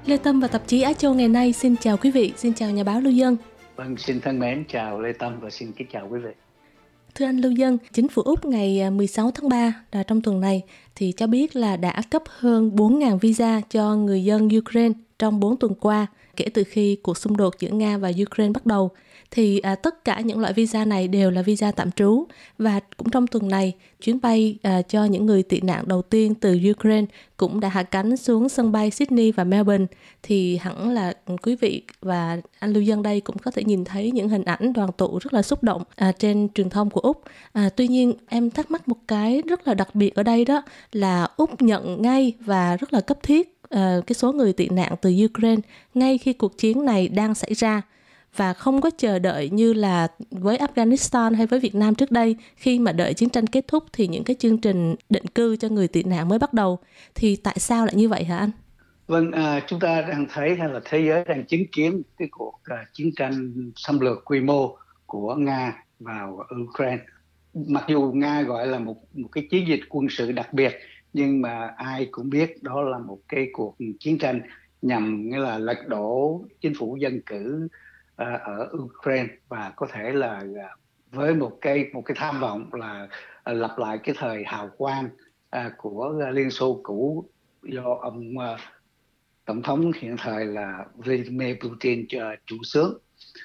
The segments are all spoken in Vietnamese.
Lê Tâm và tạp chí Á Châu ngày nay xin chào quý vị, xin chào nhà báo Lưu Dân. Vâng, xin thân mến chào Lê Tâm và xin kính chào quý vị. Thưa anh Lưu Dân, chính phủ Úc ngày 16 tháng 3 trong tuần này thì cho biết là đã cấp hơn 4.000 visa cho người dân Ukraine trong 4 tuần qua kể từ khi cuộc xung đột giữa Nga và Ukraine bắt đầu. Thì tất cả những loại visa này đều là visa tạm trú, và cũng trong tuần này chuyến bay cho những người tị nạn đầu tiên từ Ukraine cũng đã hạ cánh xuống sân bay Sydney và Melbourne. Thì hẳn là quý vị và anh Lưu Dân đây cũng có thể nhìn thấy những hình ảnh đoàn tụ rất là xúc động trên truyền thông của Úc. Tuy nhiên em thắc mắc một cái rất là đặc biệt ở đây, đó là Úc nhận ngay và rất là cấp thiết cái số người tị nạn từ Ukraine ngay khi cuộc chiến này đang xảy ra, và không có chờ đợi như là với Afghanistan hay với Việt Nam trước đây, khi mà đợi chiến tranh kết thúc thì những cái chương trình định cư cho người tị nạn mới bắt đầu. Thì tại sao lại như vậy hả anh? Vâng, chúng ta đang thấy hay là thế giới đang chứng kiến cái cuộc chiến tranh xâm lược quy mô của Nga vào Ukraine. Mặc dù Nga gọi là một cái chiến dịch quân sự đặc biệt, nhưng mà ai cũng biết đó là một cái cuộc chiến tranh nhằm nghĩa là lật đổ chính phủ dân cử ở Ukraine, và có thể là với một cái tham vọng là lặp lại cái thời hào quang của Liên Xô cũ do ông tổng thống hiện thời là Vladimir Putin chủ xướng.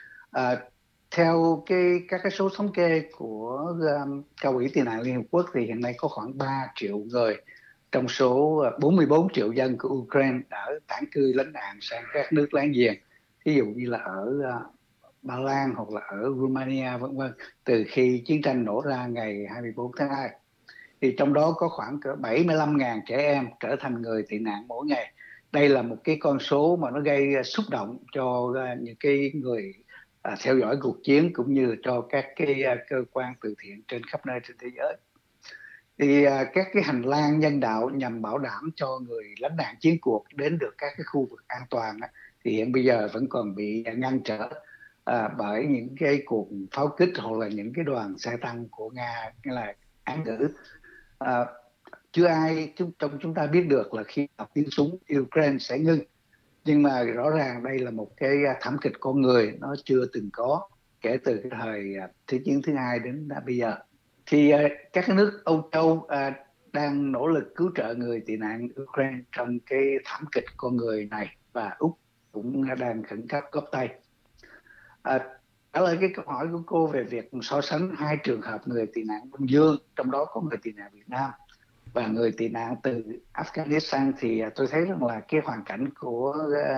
Theo các cái số thống kê của Cao ủy Tị nạn Liên Hợp Quốc thì hiện nay có khoảng 3 triệu người trong số 44 triệu dân của Ukraine đã tản cư lánh nạn sang các nước láng giềng, ví dụ như là ở Ba Lan hoặc là ở Romania vân vân, từ khi chiến tranh nổ ra ngày 24 tháng 2. Thì trong đó có khoảng cỡ 75.000 trẻ em trở thành người tị nạn mỗi ngày. Đây là một cái con số mà nó gây xúc động cho những cái người theo dõi cuộc chiến, cũng như là cho các cái cơ quan từ thiện trên khắp nơi trên thế giới. Thì các cái hành lang nhân đạo nhằm bảo đảm cho người lánh nạn chiến cuộc đến được các cái khu vực an toàn thì hiện bây giờ vẫn còn bị ngăn trở bởi những cái cuộc pháo kích hoặc là những cái đoàn xe tăng của Nga, nghĩa là án ngữ. Chưa ai trong chúng ta biết được là khi nào tiếng súng Ukraine sẽ ngưng, nhưng mà rõ ràng đây là một cái thảm kịch con người nó chưa từng có kể từ cái thời Thế chiến thứ hai đến bây giờ. Thì các cái nước Âu Châu đang nỗ lực cứu trợ người tị nạn Ukraine trong cái thảm kịch con người này, và Úc cũng đang khẩn cấp góp tay. Trả lời cái câu hỏi của cô về việc so sánh hai trường hợp người tị nạn Đông Dương, trong đó có người tị nạn Việt Nam và người tị nạn từ Afghanistan, thì tôi thấy rằng là cái hoàn cảnh của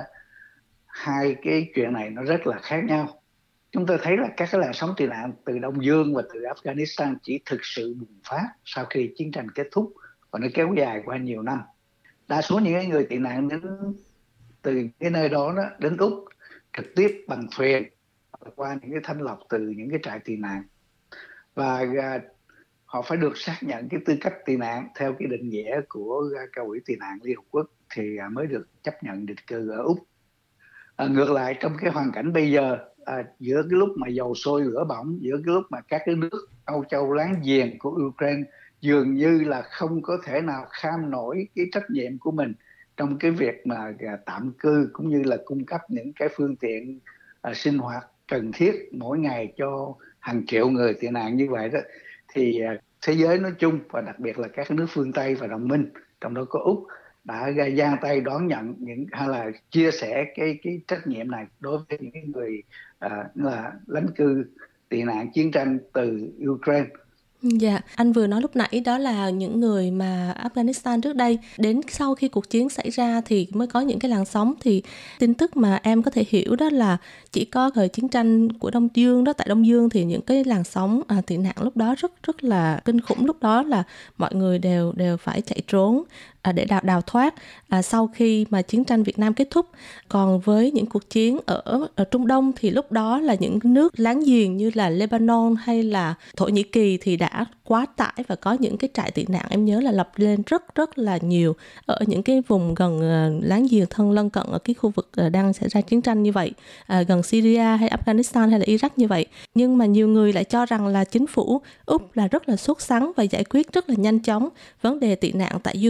hai cái chuyện này nó rất là khác nhau. Chúng tôi thấy là các cái làn sóng tị nạn từ Đông Dương và từ Afghanistan chỉ thực sự bùng phát sau khi chiến tranh kết thúc, và nó kéo dài qua nhiều năm. Đa số những người tị nạn đến từ cái nơi đó đến Úc trực tiếp bằng thuyền qua những cái thanh lọc từ những cái trại tị nạn, và họ phải được xác nhận cái tư cách tị nạn theo cái định nghĩa của Cao ủy Tị nạn Liên Hợp Quốc thì mới được chấp nhận định cư ở Úc. Ngược lại, trong cái hoàn cảnh bây giờ, giữa cái lúc mà dầu sôi lửa bỏng, giữa cái lúc mà các cái nước Âu Châu láng giềng của Ukraine dường như là không có thể nào kham nổi cái trách nhiệm của mình trong cái việc mà tạm cư cũng như là cung cấp những cái phương tiện sinh hoạt cần thiết mỗi ngày cho hàng triệu người tị nạn như vậy đó, thì thế giới nói chung và đặc biệt là các nước phương Tây và đồng minh, trong đó có Úc, đã giang tay đón nhận hay là chia sẻ cái trách nhiệm này đối với những người là lãnh cư tị nạn chiến tranh từ Ukraine. Dạ, anh vừa nói lúc nãy đó là những người mà Afghanistan trước đây, đến sau khi cuộc chiến xảy ra thì mới có những cái làn sóng. Thì tin tức mà em có thể hiểu đó là chỉ có thời chiến tranh của Đông Dương đó, tại Đông Dương thì những cái làn sóng tị nạn lúc đó rất là kinh khủng. Lúc đó là mọi người đều phải chạy trốn để đào thoát sau khi mà chiến tranh Việt Nam kết thúc. Còn với những cuộc chiến ở Trung Đông thì lúc đó là những nước láng giềng như là Lebanon hay là Thổ Nhĩ Kỳ thì đã quá tải, và có những cái trại tị nạn em nhớ là lập lên rất là nhiều ở những cái vùng gần láng giềng thân lân cận ở cái khu vực đang xảy ra chiến tranh như vậy, gần Syria hay Afghanistan hay là Iraq như vậy. Nhưng mà nhiều người lại cho rằng là chính phủ Úc là rất là sốt sắng và giải quyết rất là nhanh chóng vấn đề tị nạn tại Ukraine.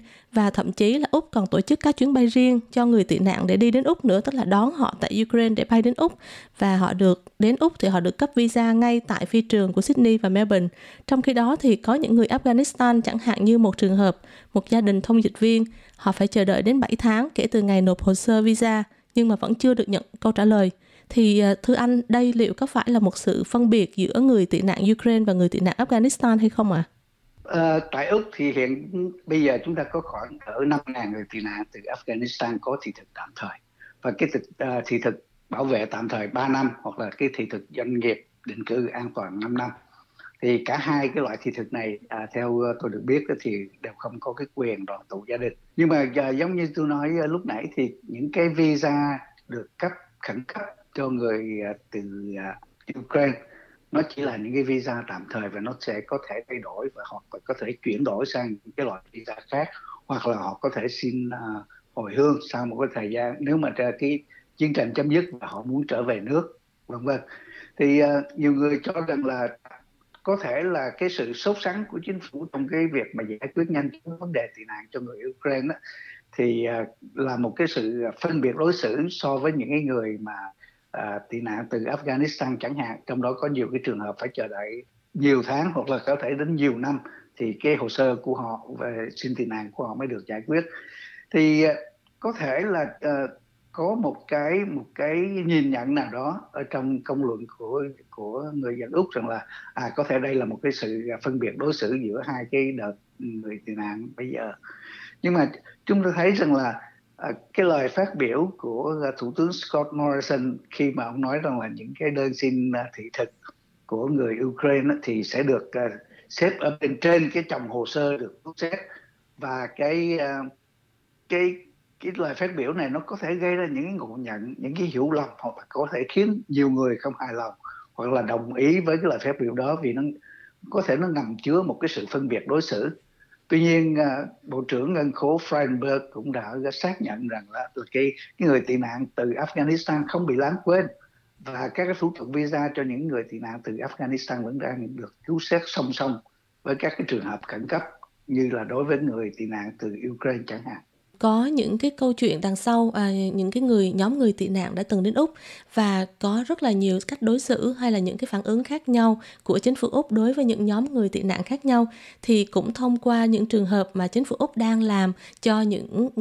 và thậm chí là Úc còn tổ chức các chuyến bay riêng cho người tị nạn để đi đến Úc nữa, tức là đón họ tại Ukraine để bay đến Úc, và họ được đến Úc thì họ được cấp visa ngay tại phi trường của Sydney và Melbourne. Trong khi đó thì có những người Afghanistan, chẳng hạn như một trường hợp, một gia đình thông dịch viên, họ phải chờ đợi đến 7 tháng kể từ ngày nộp hồ sơ visa nhưng mà vẫn chưa được nhận câu trả lời. Thì thưa anh, đây liệu có phải là một sự phân biệt giữa người tị nạn Ukraine và người tị nạn Afghanistan hay không ạ? Tại Úc thì hiện bây giờ chúng ta có khoảng cỡ 5.000 người tị nạn từ Afghanistan có thị thực tạm thời, và cái thị thực bảo vệ tạm thời 3 năm, hoặc là cái thị thực doanh nghiệp định cư an toàn 5 năm. Thì cả hai cái loại thị thực này theo tôi được biết thì đều không có cái quyền đoàn tụ gia đình. Nhưng mà giống như tôi nói lúc nãy thì những cái visa được cấp khẩn cấp cho người từ Ukraine, nó chỉ là những cái visa tạm thời và nó sẽ có thể thay đổi, và họ có thể chuyển đổi sang những cái loại visa khác, hoặc là họ có thể xin hồi hương sau một cái thời gian nếu mà cái chiến tranh chấm dứt và họ muốn trở về nước, vân vân. Thì nhiều người cho rằng là có thể là cái sự sốt sắng của chính phủ trong cái việc mà giải quyết nhanh chóng vấn đề tị nạn cho người Ukraine đó, thì là một cái sự phân biệt đối xử so với những cái người mà tị nạn từ Afghanistan chẳng hạn, trong đó có nhiều cái trường hợp phải chờ đợi nhiều tháng hoặc là có thể đến nhiều năm thì cái hồ sơ của họ về xin tị nạn của họ mới được giải quyết. Thì có thể là có một cái nhìn nhận nào đó ở trong công luận của người dân Úc rằng là có thể đây là một cái sự phân biệt đối xử giữa hai cái đợt người tị nạn bây giờ. Nhưng mà chúng ta thấy rằng là cái lời phát biểu của Thủ tướng Scott Morrison khi mà ông nói rằng là những cái đơn xin thị thực của người Ukraine thì sẽ được xếp ở bên trên cái chồng hồ sơ được thu xếp, và cái lời phát biểu này nó có thể gây ra những cái ngộ nhận, những cái hiểu lầm, hoặc là có thể khiến nhiều người không hài lòng hoặc là đồng ý với cái lời phát biểu đó, vì nó có thể nó ngầm chứa một cái sự phân biệt đối xử. Tuy nhiên Bộ trưởng Ngân khố Frydenberg cũng đã xác nhận rằng là cái người tị nạn từ Afghanistan không bị lãng quên, và các cái thủ tục visa cho những người tị nạn từ Afghanistan vẫn đang được cứu xét song song với các cái trường hợp khẩn cấp như là đối với người tị nạn từ Ukraine chẳng hạn. Có những cái câu chuyện đằng sau những cái nhóm người tị nạn đã từng đến Úc, và có rất là nhiều cách đối xử hay là những cái phản ứng khác nhau của chính phủ Úc đối với những nhóm người tị nạn khác nhau. Thì cũng thông qua những trường hợp mà chính phủ Úc đang làm cho những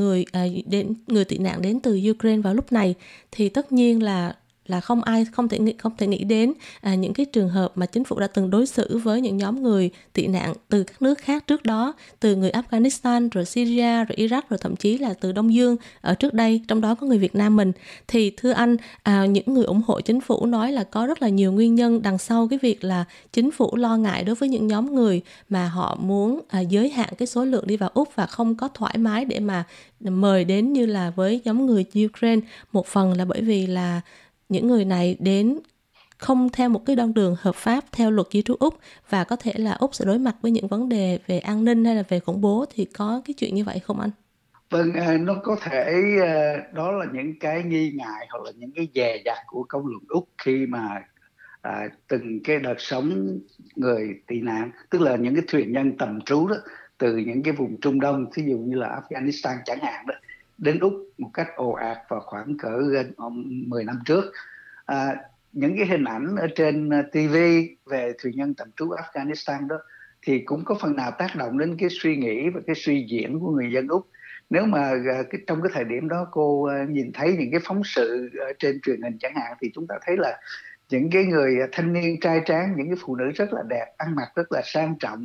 người tị nạn đến từ Ukraine vào lúc này, thì tất nhiên là không thể nghĩ đến những cái trường hợp mà chính phủ đã từng đối xử với những nhóm người tị nạn từ các nước khác trước đó, từ người Afghanistan, rồi Syria, rồi Iraq, rồi thậm chí là từ Đông Dương ở trước đây, trong đó có người Việt Nam mình. Thì thưa anh, những người ủng hộ chính phủ nói là có rất là nhiều nguyên nhân đằng sau cái việc là chính phủ lo ngại đối với những nhóm người mà họ muốn giới hạn cái số lượng đi vào Úc và không có thoải mái để mà mời đến như là với nhóm người Ukraine. Một phần là bởi vì là những người này đến không theo một cái con đường hợp pháp theo luật di trú Úc, và có thể là Úc sẽ đối mặt với những vấn đề về an ninh hay là về khủng bố. Thì có cái chuyện như vậy không anh? Vâng, nó có thể đó là những cái nghi ngại hoặc là những cái dè dặt của công luận Úc khi mà từng cái đợt sống người tị nạn, tức là những cái thuyền nhân tầm trú đó, từ những cái vùng Trung Đông, ví dụ như là Afghanistan chẳng hạn đó, đến Úc một cách ồ ạt vào khoảng cỡ gần 10 năm trước. Những cái hình ảnh ở trên TV về thuyền nhân tạm trú Afghanistan đó thì cũng có phần nào tác động đến cái suy nghĩ và cái suy diễn của người dân Úc. Nếu mà trong cái thời điểm đó cô nhìn thấy những cái phóng sự ở trên truyền hình chẳng hạn, thì chúng ta thấy là những cái người thanh niên trai tráng, những cái phụ nữ rất là đẹp, ăn mặc rất là sang trọng,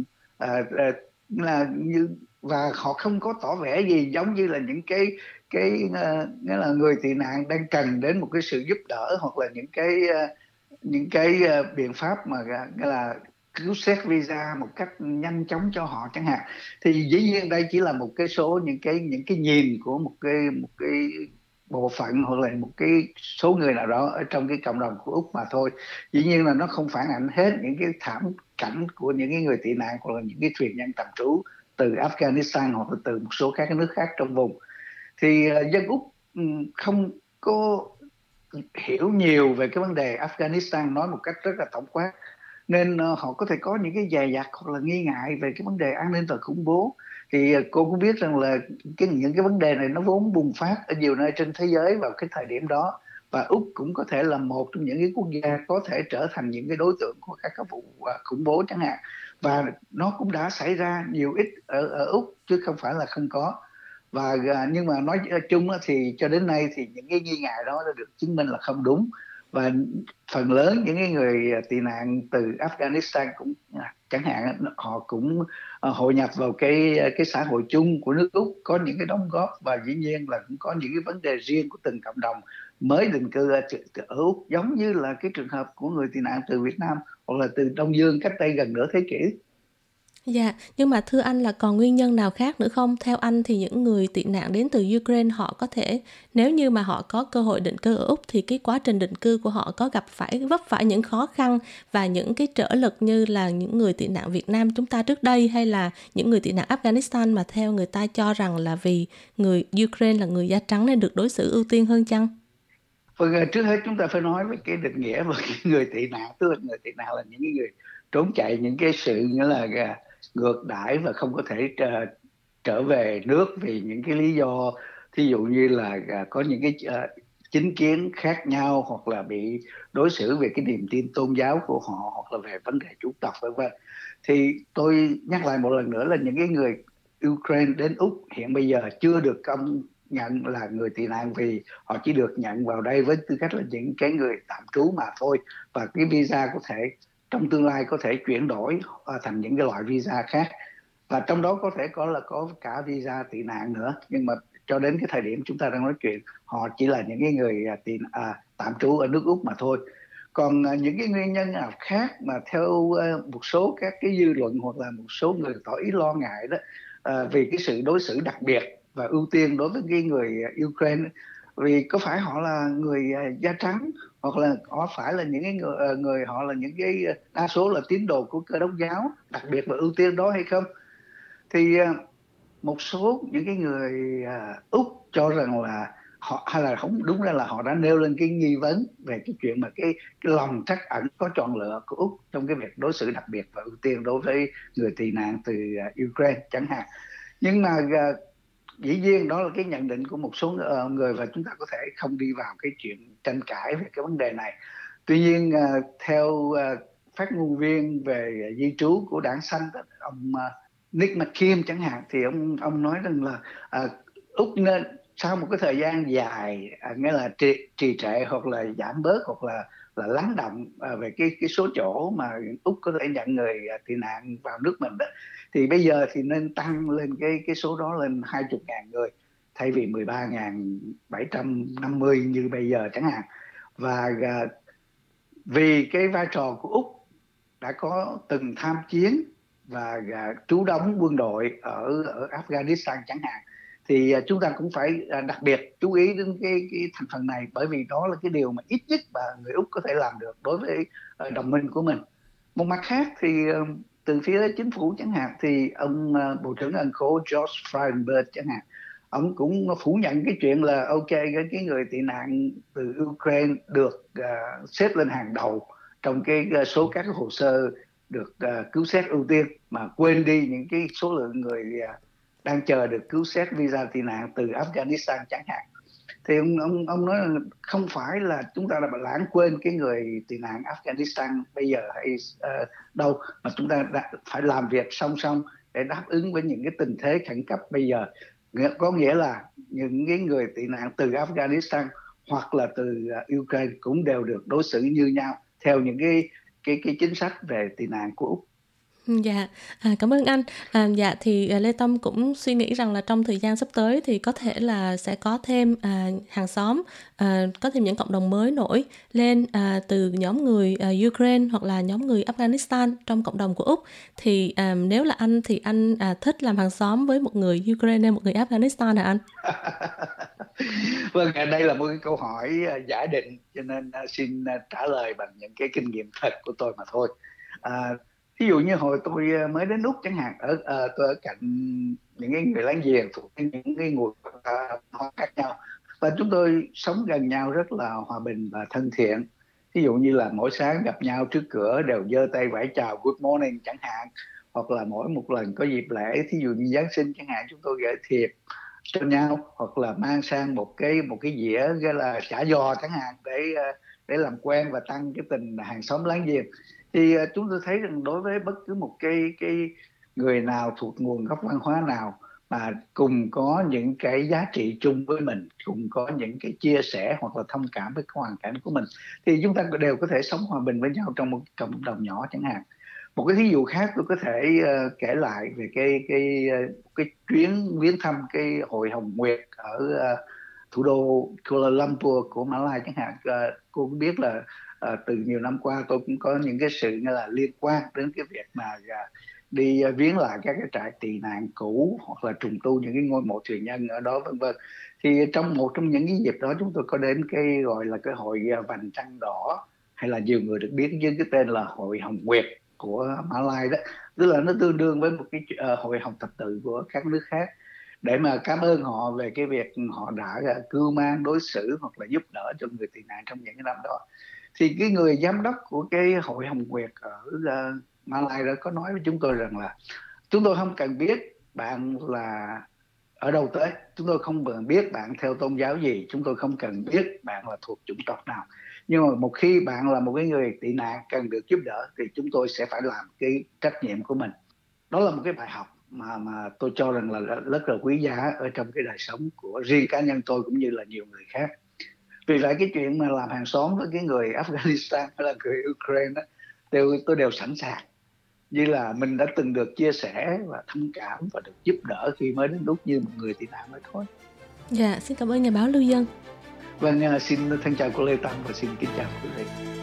và họ không có tỏ vẻ gì giống như là những cái nghĩa là người tị nạn đang cần đến một cái sự giúp đỡ, hoặc là những cái biện pháp mà nghĩa là cứu xét visa một cách nhanh chóng cho họ chẳng hạn. Thì dĩ nhiên đây chỉ là một cái số những cái nhìn của một cái bộ phận hoặc là một cái số người nào đó ở trong cái cộng đồng của Úc mà thôi. Dĩ nhiên là nó không phản ánh hết những cái thảm cảnh của những cái người tị nạn hoặc là những cái thuyền nhân tạm trú từ Afghanistan hoặc là từ một số các nước khác trong vùng. Thì dân Úc không có hiểu nhiều về cái vấn đề Afghanistan, nói một cách rất là tổng quát, nên họ có thể có những cái dè dặt hoặc là nghi ngại về cái vấn đề an ninh và khủng bố. Thì cô cũng biết rằng là những cái vấn đề này nó vốn bùng phát ở nhiều nơi trên thế giới vào cái thời điểm đó, và Úc cũng có thể là một trong những cái quốc gia có thể trở thành những cái đối tượng của các vụ khủng bố chẳng hạn. Và nó cũng đã xảy ra nhiều ít ở Úc chứ không phải là không có. Và nhưng mà nói chung thì cho đến nay thì những cái nghi ngại đó đã được chứng minh là không đúng. Và phần lớn những cái người tị nạn từ Afghanistan cũng chẳng hạn, họ cũng hội nhập vào cái xã hội chung của nước Úc, có những cái đóng góp, và dĩ nhiên là cũng có những cái vấn đề riêng của từng cộng đồng mới định cư ở Úc, giống như là cái trường hợp của người tị nạn từ Việt Nam hoặc là từ Đông Dương cách đây gần nửa thế kỷ. Dạ, nhưng mà thưa anh là còn nguyên nhân nào khác nữa không? Theo anh thì những người tị nạn đến từ Ukraine họ có thể, nếu như mà họ có cơ hội định cư ở Úc thì cái quá trình định cư của họ có vấp phải những khó khăn và những cái trở lực như là những người tị nạn Việt Nam chúng ta trước đây, hay là những người tị nạn Afghanistan mà theo người ta cho rằng là vì người Ukraine là người da trắng nên được đối xử ưu tiên hơn chăng? Vâng, trước hết chúng ta phải nói về cái định nghĩa về cái người tị nạn. Tức là người tị nạn là những người trốn chạy những cái sự nghĩa là ngược đãi và không có thể trở về nước vì những cái lý do, thí dụ như là có những cái chính kiến khác nhau, hoặc là bị đối xử về cái niềm tin tôn giáo của họ, hoặc là về vấn đề chủng tộc vân vân. Thì tôi nhắc lại một lần nữa là những cái người Ukraine đến Úc hiện bây giờ chưa được công nhận là người tị nạn, vì họ chỉ được nhận vào đây với tư cách là những cái người tạm trú mà thôi, và cái visa có thể trong tương lai có thể chuyển đổi thành những cái loại visa khác, và trong đó có thể có cả visa tị nạn nữa. Nhưng mà cho đến cái thời điểm chúng ta đang nói chuyện, họ chỉ là những cái người tạm trú ở nước Úc mà thôi. Còn những cái nguyên nhân nào khác mà theo một số các cái dư luận hoặc là một số người tỏ ý lo ngại đó, vì cái sự đối xử đặc biệt và ưu tiên đối với cái người Ukraine, vì có phải họ là người da trắng, hoặc là họ phải là những cái người họ là những cái đa số là tín đồ của Cơ đốc giáo đặc biệt và ưu tiên đó hay không. Thì một số những cái người Úc cho rằng là họ, hay là không đúng ra là họ đã nêu lên cái nghi vấn về cái chuyện mà cái lòng trắc ẩn có chọn lựa của Úc trong cái việc đối xử đặc biệt và ưu tiên đối với người tị nạn từ Ukraine chẳng hạn. Nhưng mà dĩ nhiên đó là cái nhận định của một số người, và chúng ta có thể không đi vào cái chuyện tranh cãi về cái vấn đề này. Tuy nhiên theo phát ngôn viên về di trú của đảng Xanh, ông Nick McKim chẳng hạn, thì ông nói rằng là Úc nên sau một cái thời gian dài nghĩa là trì trệ hoặc là giảm bớt hoặc là lắng động về cái số chỗ mà Úc có thể nhận người tị nạn vào nước mình đó, thì bây giờ thì nên tăng lên cái số đó lên 20.000 người thay vì 13.750 như bây giờ chẳng hạn. Và vì cái vai trò của Úc đã có từng tham chiến và trú đóng quân đội ở Afghanistan chẳng hạn, thì chúng ta cũng phải đặc biệt chú ý đến cái thành phần này, bởi vì đó là cái điều mà ít nhất mà người Úc có thể làm được đối với đồng minh của mình. Một mặt khác thì từ phía chính phủ chẳng hạn, thì ông Bộ trưởng Ân khố George Frydenberg chẳng hạn, ông cũng phủ nhận cái chuyện là ok cái người tị nạn từ Ukraine được xếp lên hàng đầu trong cái số các cái hồ sơ được cứu xét ưu tiên, mà quên đi những cái số lượng người đang chờ được cứu xét visa tị nạn từ Afghanistan chẳng hạn. Thì ông nói là không phải là chúng ta đã lãng quên cái người tị nạn Afghanistan bây giờ hay đâu, mà chúng ta đã phải làm việc song song để đáp ứng với những cái tình thế khẩn cấp bây giờ. Có nghĩa là những cái người tị nạn từ Afghanistan hoặc là từ Ukraine cũng đều được đối xử như nhau theo những cái chính sách về tị nạn của Úc. Dạ, cảm ơn anh. Dạ thì Lê Tâm cũng suy nghĩ rằng là trong thời gian sắp tới thì có thể là sẽ có thêm hàng xóm, có thêm những cộng đồng mới nổi lên từ nhóm người Ukraine hoặc là nhóm người Afghanistan trong cộng đồng của Úc. Thì nếu là anh thì anh thích làm hàng xóm với một người Ukraine hay một người Afghanistan hả anh? Vâng, đây là một cái câu hỏi giả định, cho nên xin trả lời bằng những cái kinh nghiệm thật của tôi mà thôi. Ví dụ như hồi tôi mới đến Úc chẳng hạn, tôi ở cạnh những cái người láng giềng thuộc những cái nguồn hóa khác nhau, và chúng tôi sống gần nhau rất là hòa bình và thân thiện. Ví dụ như là mỗi sáng gặp nhau trước cửa đều giơ tay vẫy chào good morning chẳng hạn, hoặc là mỗi một lần có dịp lễ, thí dụ như Giáng sinh chẳng hạn, chúng tôi gửi thiệp cho nhau, hoặc là mang sang một cái dĩa gọi là chả giò chẳng hạn, để làm quen và tăng cái tình hàng xóm láng giềng. Thì chúng tôi thấy rằng đối với bất cứ một cái người nào thuộc nguồn gốc văn hóa nào mà cùng có những cái giá trị chung với mình, cùng có những cái chia sẻ hoặc là thông cảm với cái hoàn cảnh của mình, thì chúng ta đều có thể sống hòa bình với nhau trong một cộng đồng nhỏ chẳng hạn. Một cái ví dụ khác tôi có thể kể lại về cái chuyến viếng thăm cái hội Hồng Nguyệt ở thủ đô Kuala Lumpur của Mã Lai chẳng hạn. Cô cũng biết là từ nhiều năm qua tôi cũng có những cái sự như là liên quan đến cái việc mà đi viếng lại các cái trại tị nạn cũ, hoặc là trùng tu những cái ngôi mộ thuyền nhân ở đó vân vân. Thì một trong những cái dịp đó chúng tôi có đến cái gọi là cái hội Vành Trăng Đỏ, hay là nhiều người được biết với cái tên là hội Hồng Nguyệt của Mã Lai đó, tức là nó tương đương với một cái hội Hồng Thập Tự của các nước khác, để mà cảm ơn họ về cái việc họ đã cưu mang, đối xử hoặc là giúp đỡ cho người tị nạn trong những cái năm đó. Thì cái người giám đốc của cái hội Hồng Nguyệt ở Mã Lai đó có nói với chúng tôi rằng là chúng tôi không cần biết bạn là ở đâu tới, chúng tôi không cần biết bạn theo tôn giáo gì, chúng tôi không cần biết bạn là thuộc chủng tộc nào, nhưng mà một khi bạn là một cái người tị nạn cần được giúp đỡ thì chúng tôi sẽ phải làm cái trách nhiệm của mình. Đó là một cái bài học mà tôi cho rằng là rất là quý giá ở trong cái đời sống của riêng cá nhân tôi cũng như là nhiều người khác. Vì vậy cái chuyện mà làm hàng xóm với cái người Afghanistan hay là người Ukraine đó, tôi đều sẵn sàng, như là mình đã từng được chia sẻ và thông cảm và được giúp đỡ khi mới đến lúc như một người tị nạn mới thôi. Dạ, xin cảm ơn nhà báo Lưu Dân. Vâng, xin thân chào cô Lê Tâm và xin kính chào quý vị.